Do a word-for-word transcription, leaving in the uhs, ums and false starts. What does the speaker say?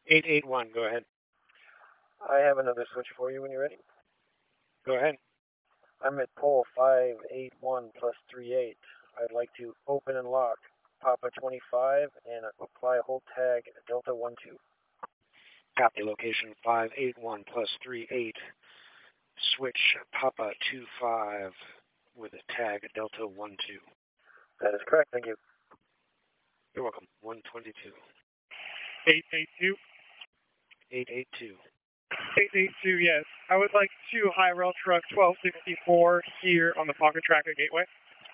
eight eight one, go ahead. I have another switch for you when you're ready. Go ahead. I'm at pole five eight one plus three eight. I'd like to open and lock Papa twenty-five and apply hold tag Delta one two. Copy location five eight one plus three eight. Switch Papa two five with a tag Delta one two. That is correct, thank you. You're welcome. one twenty-two. eight eight two. eight eight two. eight eight two, yes. I would like two high rail truck twelve sixty-four here on the Pocket Tracker Gateway.